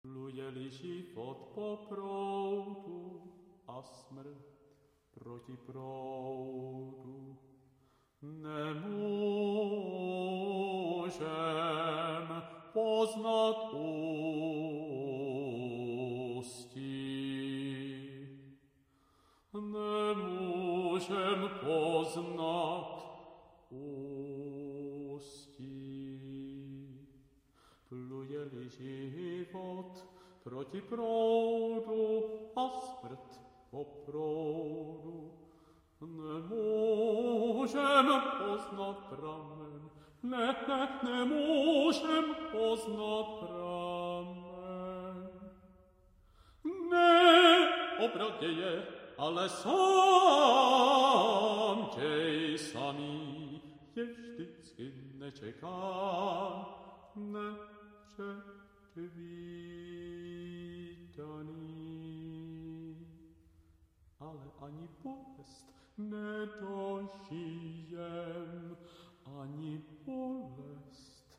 Plujeli život po proudu a smrt proti proudu. Nemůžem poznat ústí. Nemůžem poznat ústí. Plujeli život proti proudu a smrt po proudu. Nemůžem poznat pramen, nemůžem poznat pramen. Ne, opravdě je, ale sám těj samý je vždycky nečekán, nepředvídaný. Ale ani bolest nedožijem, ani bolest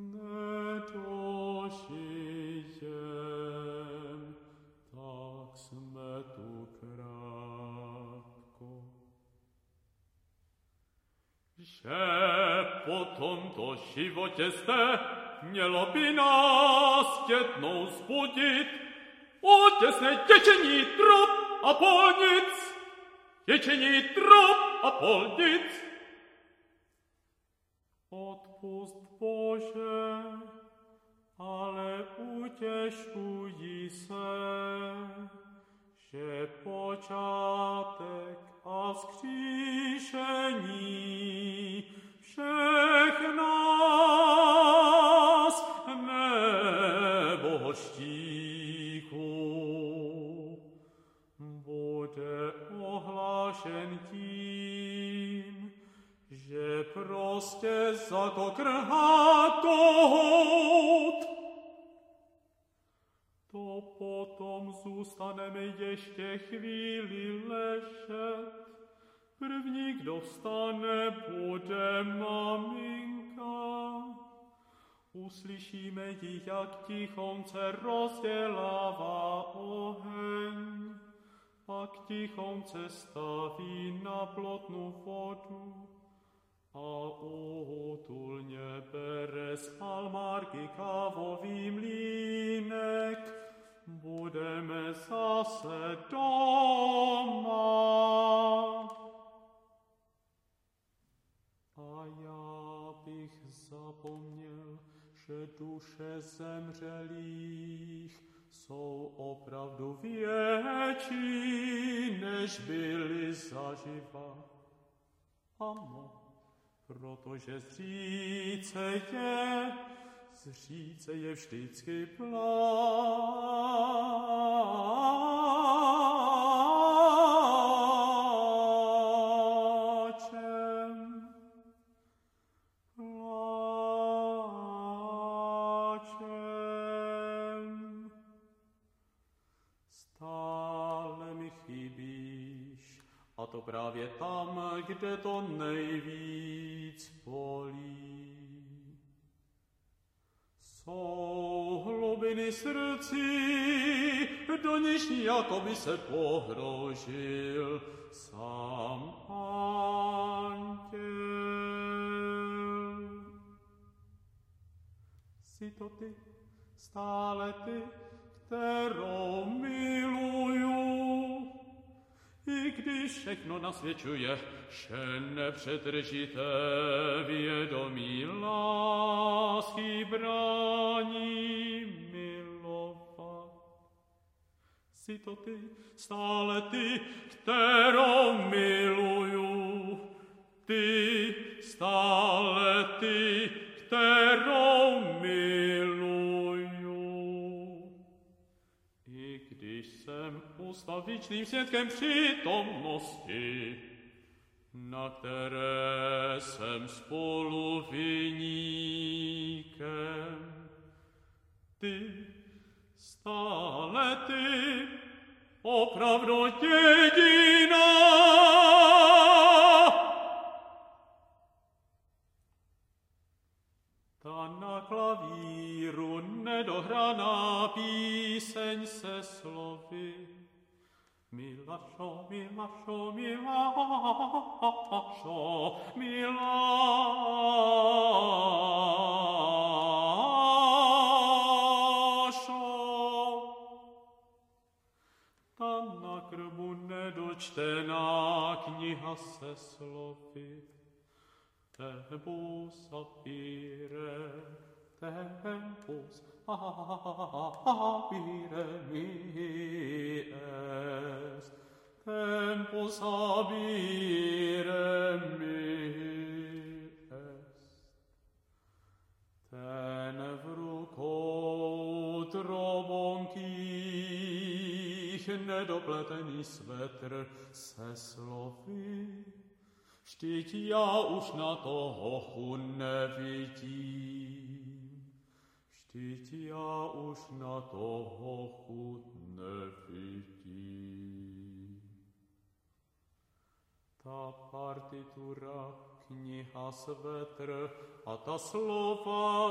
nedožijem, tak jsme tu krátko. Že po tomto životě zde mělo by nás jednou zbudit otěsné těčení trop a polnic, těčení trop a polnic. Odpust Bože, ale utěšují se, že počátek a vzkříšení všech nás nebožtíků bude ohlášen tím, že prostě za to krhá kohout. To potom zůstaneme ještě chvíli ležet. První, kdo vstane, bude maminka. Uslyšíme ji, jak tichonce rozdělává oheň. Pak tichonce staví na plotnou vodu a útulně bere z almarky kávový mlýnek. Budeme zase doma. A já bych zapomněl, že duše zemřelých jsou opravdu větší, než byly zaživa. Ano, protože zříce je vždycky pláčem. Stále mi chybíš, a to právě tam, kde to nejvíc bolí. Jsou hlubiny srdcí, do níž jakoby se pohrožil sám anděl. Jsi to ty, stále ty, kterou miluju, i když všechno nasvědčuje, že nepřetržité vědomí lásky brání milovat. Jsi to ty, stále ty, kterou miluju, ty, stále ty, kterou miluju. I když jsem ustavičným svědkem přítomnosti, na které jsem spoluviníkem, ty, stále ty, opravdu jediná. Ta, na klavíru nedohraná píseň se slovy. Milášo, Milášo, Milášo, Milášo. Tam na krbu nedočtená kniha se slovy. Tempus apire, tempus apire mi est, tempus apire mi est. Tenevru koutro nedopletený svetr se slovy. Vždyť já už na toho nevidím. Vždyť já už na toho nevidím. Ta partitura, kniha svetr a ta slova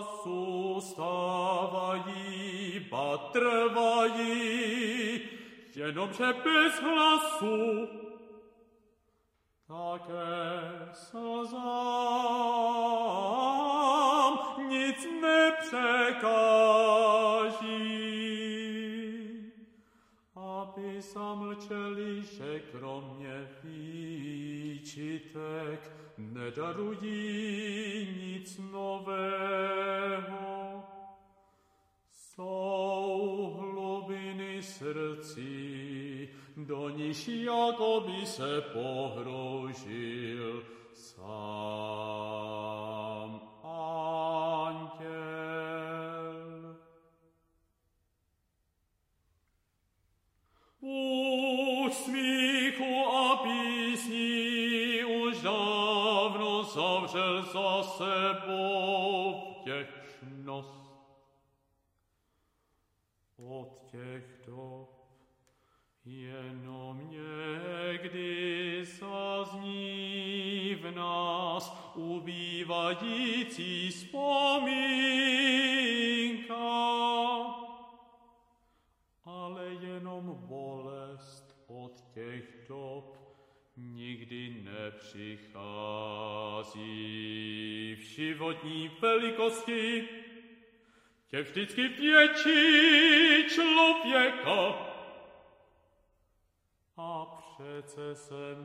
zůstávají, ba trvají, jenomže bez hlasu. Také slzám nic nepřekáží, aby zamlčeli, že kromě výčitek nedarují nic nového. Jsou hlubiny srdcí, do níž jakoby se pohroužil sám anděl. U smíchu a písní už dávno zavřel za sebou vděčnost. Od těch dob jenom někdy zazní v nás ubývající vzpomínka, ale jenom bolest od těch dob nikdy nepřichází. V životní velikosti je vždycky větší člověka. A přece se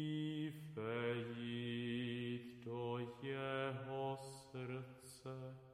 musí vejít do jeho srdce.